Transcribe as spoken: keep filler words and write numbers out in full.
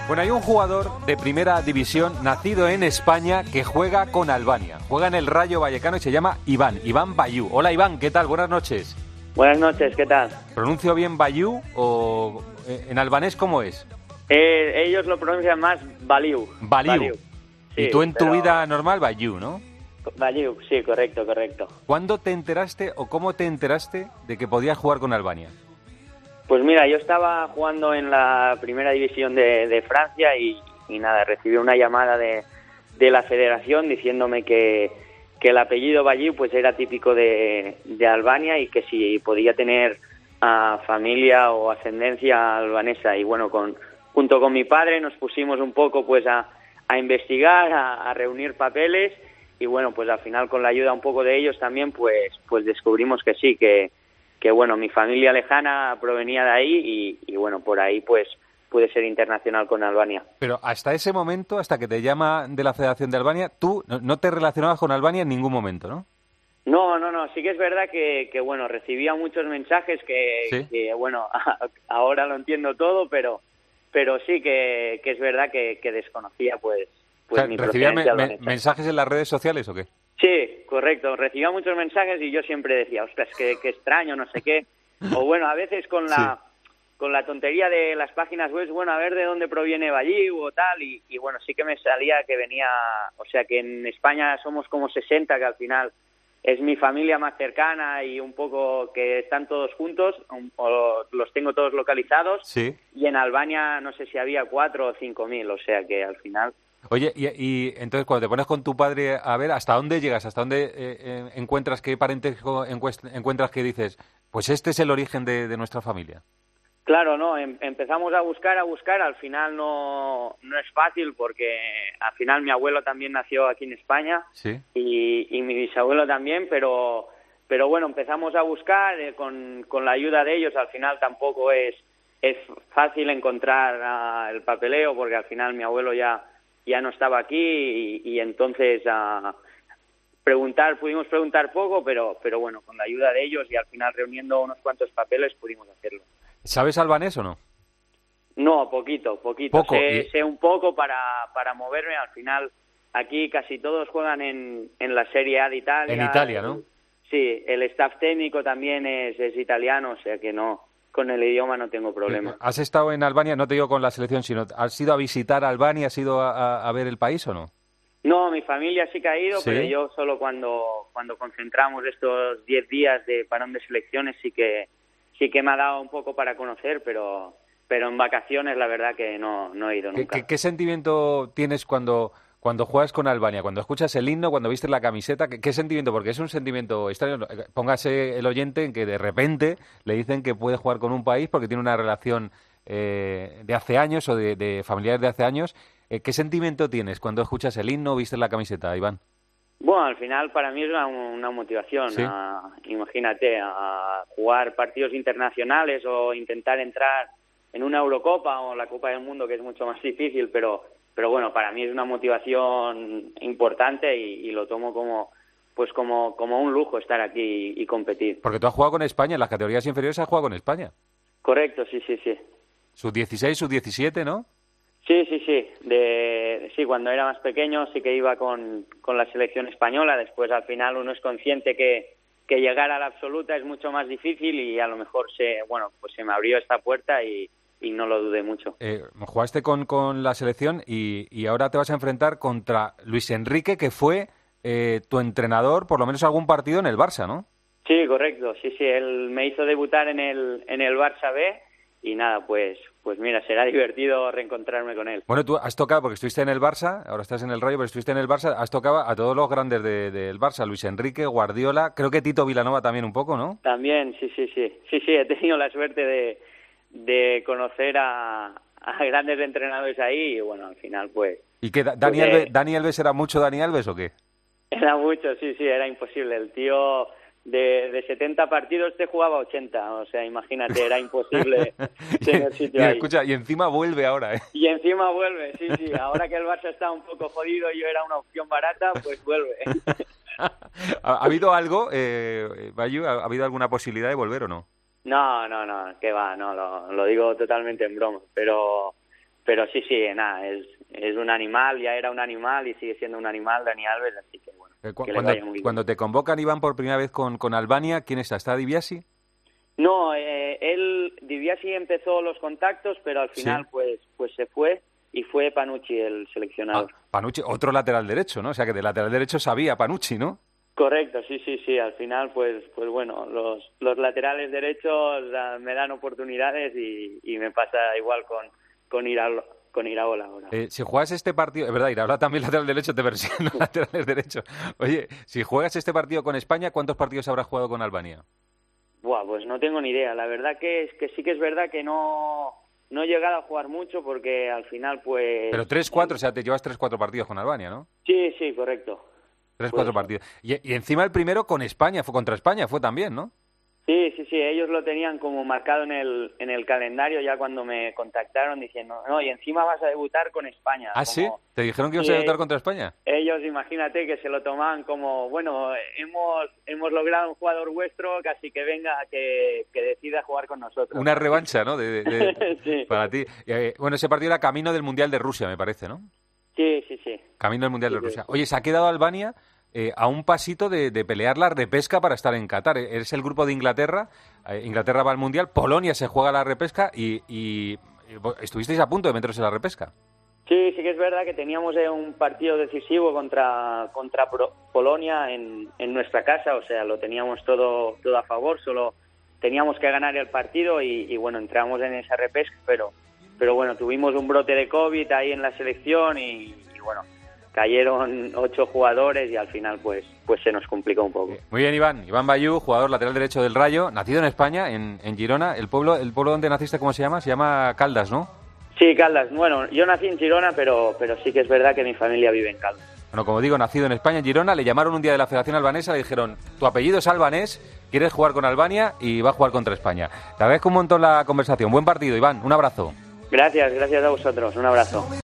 Bueno, hay un jugador de primera división nacido en España que juega con Albania. Juega en el Rayo Vallecano y se llama Iván, Iván Bayú. Hola Iván, ¿qué tal? Buenas noches. Buenas noches, ¿qué tal? ¿Pronuncio bien Bayú o en albanés cómo es? Eh, ellos lo pronuncian más Baliu. Baliu. Baliu. Sí, y tú en tu pero... vida normal Bayú, ¿no? Baliu, sí, correcto, correcto. ¿Cuándo te enteraste o cómo te enteraste de que podías jugar con Albania? Pues mira, yo estaba jugando en la primera división de, de Francia y, y nada, recibí una llamada de, de la federación diciéndome que, que el apellido Bayú pues era típico de, de Albania y que si podía tener a familia o ascendencia albanesa. Y bueno, con junto con mi padre nos pusimos un poco pues a, a investigar, a, a reunir papeles y bueno, pues al final con la ayuda un poco de ellos también pues, pues descubrimos que sí, que que bueno, mi familia lejana provenía de ahí y, y bueno, por ahí pues pude ser internacional con Albania. Pero hasta ese momento, hasta que te llama de la Federación de Albania, tú no, no te relacionabas con Albania en ningún momento, ¿no? No, no, no, sí que es verdad que, que bueno, recibía muchos mensajes que, ¿Sí? que bueno, ahora lo entiendo todo, pero pero sí que, que es verdad que, que desconocía pues, pues o sea, mi ¿recibías procedencia me, albanesa. me, mensajes en las redes sociales o qué? Sí, correcto. Recibía muchos mensajes y yo siempre decía, ostras, qué, qué extraño, no sé qué. O bueno, a veces con la sí. con la tontería de las páginas web, bueno, a ver de dónde proviene Bayú o tal. Y, y bueno, sí que me salía que venía, o sea, que en España somos como sesenta, que al final es mi familia más cercana y un poco que están todos juntos, o los tengo todos localizados. Sí. Y en Albania no sé si había cuatro o cinco mil, o sea que al final... Oye, y, y entonces cuando te pones con tu padre a ver, ¿hasta dónde llegas? ¿Hasta dónde eh, eh, encuentras, qué parentesco encuentras que dices, pues este es el origen de, de nuestra familia? Claro, no, em, empezamos a buscar, a buscar, al final no, no es fácil porque al final mi abuelo también nació aquí en España. ¿Sí? y, y mi bisabuelo también, pero pero bueno, empezamos a buscar eh, con, con la ayuda de ellos, al final tampoco es, es fácil encontrar uh, el papeleo porque al final mi abuelo ya... ya no estaba aquí y, y entonces uh, preguntar, pudimos preguntar poco, pero pero bueno, con la ayuda de ellos y al final reuniendo unos cuantos papeles pudimos hacerlo. ¿Sabes albanés o no? No, poquito, poquito. Poco, sé, y... sé un poco para, para moverme, al final aquí casi todos juegan en, en la Serie A de Italia. En Italia, ¿no? Sí, el staff técnico también es, es italiano, o sea que no... con el idioma no tengo problema. ¿Has estado en Albania, no te digo con la selección, sino has ido a visitar Albania, has ido a, a ver el país o no? No, mi familia sí que ha ido, ¿Sí? Pero yo solo cuando cuando concentramos estos diez días de parón de selecciones sí que sí que me ha dado un poco para conocer, pero pero en vacaciones la verdad que no, no he ido nunca. ¿Qué, qué, qué sentimiento tienes cuando... Cuando juegas con Albania, cuando escuchas el himno, cuando vistes la camiseta, ¿qué, qué sentimiento? Porque es un sentimiento extraño. Póngase el oyente en que de repente le dicen que puede jugar con un país porque tiene una relación eh, de hace años o de, de familiares de hace años. Eh, ¿Qué sentimiento tienes cuando escuchas el himno o vistes la camiseta, Iván? Bueno, al final para mí es una, una motivación. ¿Sí? A, imagínate, a jugar partidos internacionales o intentar entrar en una Eurocopa o la Copa del Mundo, que es mucho más difícil, pero... Pero bueno, para mí es una motivación importante y, y lo tomo como pues como, como un lujo estar aquí y, y competir. Porque tú has jugado con España, en las categorías inferiores has jugado con España. Correcto, sí, sí, sí. sub dieciséis, sub diecisiete, ¿no? Sí, sí, sí. De, sí, cuando era más pequeño sí que iba con, con la selección española. Después al final uno es consciente que, que llegar a la absoluta es mucho más difícil y a lo mejor se, bueno, pues se me abrió esta puerta y... y no lo dudé mucho. Eh, jugaste con, con la selección y, y ahora te vas a enfrentar contra Luis Enrique, que fue eh, tu entrenador, por lo menos algún partido en el Barça, ¿no? Sí, correcto. Sí, sí, él me hizo debutar en el en el Barça B y nada, pues pues mira, será divertido reencontrarme con él. Bueno, tú has tocado, porque estuviste en el Barça, ahora estás en el Rayo, pero estuviste en el Barça, has tocado a todos los grandes de, del Barça, Luis Enrique, Guardiola, creo que Tito Vilanova también un poco, ¿no? También, sí, sí, sí. Sí, sí, he tenido la suerte de... de conocer a, a grandes entrenadores ahí y bueno, al final pues... ¿Y qué, Dani, pues, Alves, eh, Dani Alves era mucho Dani Alves o qué? Era mucho, sí, sí, era imposible. El tío de, de setenta partidos te jugaba ochenta, o sea, imagínate, era imposible tener sitio y, ahí. Escucha, y encima vuelve ahora, ¿eh? Y encima vuelve, sí, sí, ahora que el Barça está un poco jodido y yo era una opción barata, pues vuelve. ¿Ha, ¿Ha habido algo, eh, Bayú, ha, ha habido alguna posibilidad de volver o no? No, no, no, que va, no, lo, lo digo totalmente en broma, pero pero sí, sí, nada, es, es un animal, ya era un animal y sigue siendo un animal, Dani Alves, así que bueno. Eh, cu- que le cuando, vaya muy bien. cuando te convocan, Iván, por primera vez con, con Albania, ¿quién está? ¿Está Dibiasi? No, eh, él, Dibiasi empezó los contactos, pero al final Sí. pues pues se fue y fue Panucci el seleccionador. Ah, Panucci, otro lateral derecho, ¿no? O sea, que de lateral derecho sabía Panucci, ¿no? Correcto, sí, sí, sí. Al final, pues, pues bueno, los, los laterales derechos uh, me dan oportunidades y, y me pasa igual con con Iraola, con Iraola ahora. Eh, si juegas este partido, es verdad, Iraola también lateral derecho te persiguen los laterales derechos. Oye, si juegas este partido con España, ¿cuántos partidos habrás jugado con Albania? Buah, pues no tengo ni idea. La verdad que es que sí que es verdad que no no he llegado a jugar mucho porque al final, pues. Pero tres, cuatro, o sea, te llevas tres, cuatro partidos con Albania, ¿no? Sí, sí, correcto. Tres, Puede cuatro ser. partidos. Y, y encima el primero con España, fue contra España, fue también, ¿no? Sí, sí, sí, ellos lo tenían como marcado en el en el calendario ya cuando me contactaron diciendo, no, y encima vas a debutar con España. ¿Ah, como, sí? ¿Te dijeron que ibas Sí, a debutar contra España? Ellos, imagínate, que se lo tomaban como, bueno, hemos hemos logrado un jugador vuestro, casi que venga, que, que decida jugar con nosotros. Una revancha, ¿no? De, de- de- Sí. Para ti. Eh, bueno, ese partido era camino del Mundial de Rusia, me parece, ¿no? Sí, sí, sí. Camino del Mundial Sí, de sí. Rusia. Oye, se ha quedado Albania eh, a un pasito de, de pelear la repesca para estar en Qatar. Eh, Eres el grupo de Inglaterra. eh, Inglaterra va al Mundial. Polonia se juega la repesca y, y, y vos- estuvisteis a punto de meteros en la repesca. Sí, sí que es verdad que teníamos eh, un partido decisivo contra contra Pro- Polonia en, en nuestra casa, o sea, lo teníamos todo todo a favor, solo teníamos que ganar el partido y, y bueno, entramos en esa repesca, pero pero bueno, tuvimos un brote de COVID ahí en la selección y, y bueno, cayeron ocho jugadores y al final pues pues se nos complicó un poco. Muy bien, Iván. Iván Bayú, jugador lateral derecho del Rayo, nacido en España, en, en Girona. El pueblo, el pueblo donde naciste, ¿cómo se llama? Se llama Caldas, ¿no? Sí, Caldas, bueno, yo nací en Girona, pero pero sí que es verdad que mi familia vive en Caldas. Bueno, como digo, nacido en España, en Girona, le llamaron un día de la Federación Albanesa, le dijeron, tu apellido es albanés, quieres jugar con Albania y va a jugar contra España. Te agradezco un montón la conversación. Buen partido, Iván. Un abrazo. Gracias, gracias a vosotros. Un abrazo.